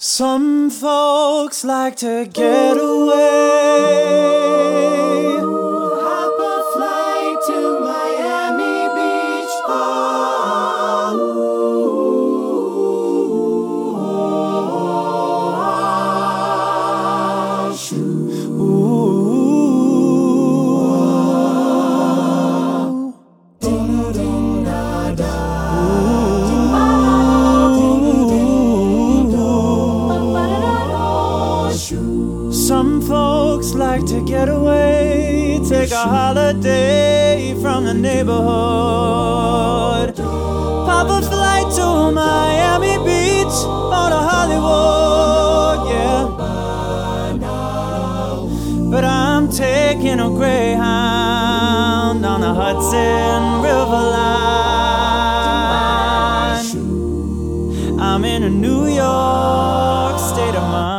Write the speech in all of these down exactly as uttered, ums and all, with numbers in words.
Some folks like to get away, hop a flight to Miami Beach. Oh, some folks like to get away, take a holiday from the neighborhood, pop a flight to Miami Beach or to Hollywood, yeah. But I'm taking a Greyhound on the Hudson River line. I'm in a New York state of mind.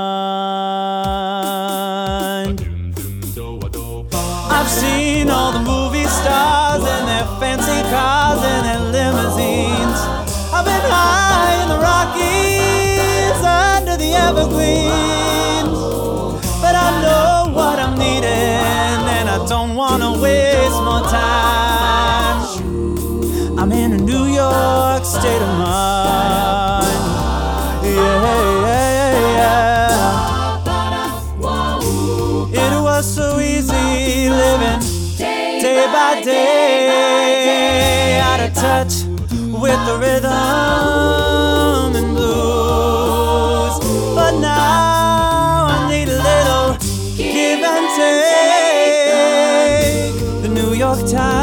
I've seen all the movie stars and their fancy cars and their limousines. I've been high in the Rockies under the evergreens. But I know what I'm needing and I don't want to waste more time. I'm in a New York state of mind. Yeah, yeah, yeah. It was so easy living day by day, out of touch with the rhythm and blues. But now I need a little give and take. The New York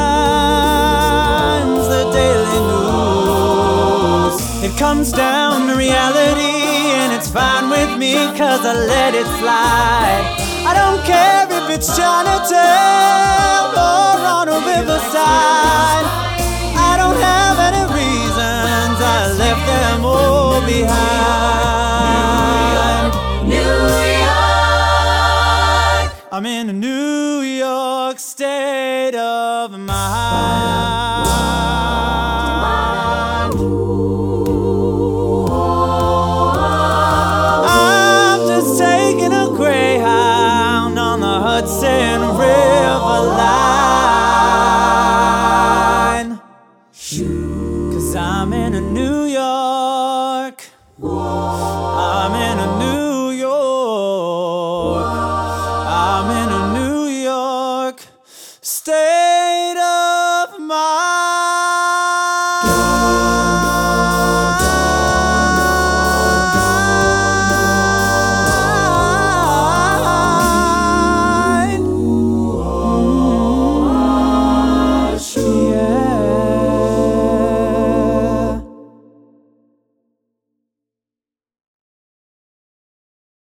Times, the Daily News, it comes down to reality and it's fine with me 'cause I let it slide. I don't care if it's Chinatown or on a riverside. I don't have any reasons, I left them all behind. New York, I'm in a New York state of mind. I'm just taking a Greyhound on the Hudson River line, 'cause I'm in a New York